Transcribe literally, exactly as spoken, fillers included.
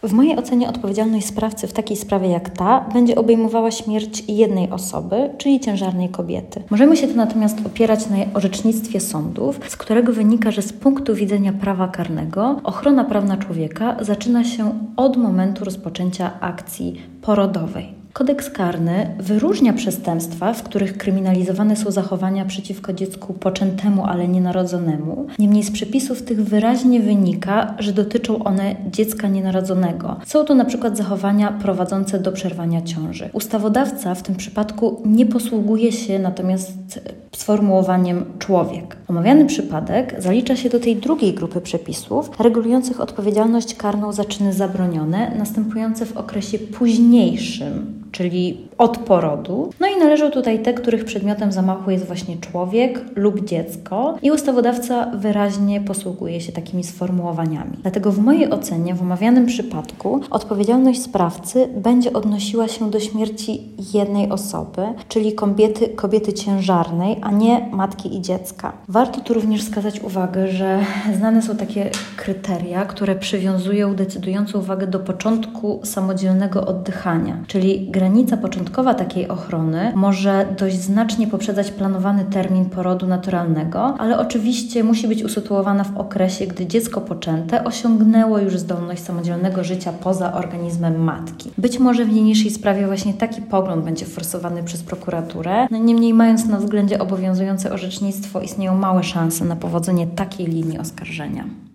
W mojej ocenie odpowiedzialność sprawcy w takiej sprawie jak ta będzie obejmowała śmierć jednej osoby, czyli ciężarnej kobiety. Możemy się tu natomiast opierać na orzecznictwie sądów, z którego wynika, że z punktu widzenia prawa karnego ochrona prawna człowieka zaczyna się od momentu rozpoczęcia akcji porodowej. Kodeks karny wyróżnia przestępstwa, w których kryminalizowane są zachowania przeciwko dziecku poczętemu, ale nienarodzonemu. Niemniej z przepisów tych wyraźnie wynika, że dotyczą one dziecka nienarodzonego. Są to na przykład zachowania prowadzące do przerwania ciąży. Ustawodawca w tym przypadku nie posługuje się natomiast sformułowaniem człowiek. Omawiany przypadek zalicza się do tej drugiej grupy przepisów regulujących odpowiedzialność karną za czyny zabronione, następujące w okresie późniejszym, czyli od porodu. No i należą tutaj te, których przedmiotem zamachu jest właśnie człowiek lub dziecko i ustawodawca wyraźnie posługuje się takimi sformułowaniami. Dlatego w mojej ocenie w omawianym przypadku odpowiedzialność sprawcy będzie odnosiła się do śmierci jednej osoby, czyli kobiety, kobiety ciężarnej, a nie matki i dziecka. Warto tu również zwracać uwagę, że znane są takie kryteria, które przywiązują decydującą uwagę do początku samodzielnego oddychania, czyli granica początkowa takiej ochrony może dość znacznie poprzedzać planowany termin porodu naturalnego, ale oczywiście musi być usytuowana w okresie, gdy dziecko poczęte osiągnęło już zdolność samodzielnego życia poza organizmem matki. Być może w niniejszej sprawie właśnie taki pogląd będzie forsowany przez prokuraturę, no niemniej mając na względzie obowiązujące orzecznictwo, istnieją małe szanse na powodzenie takiej linii oskarżenia.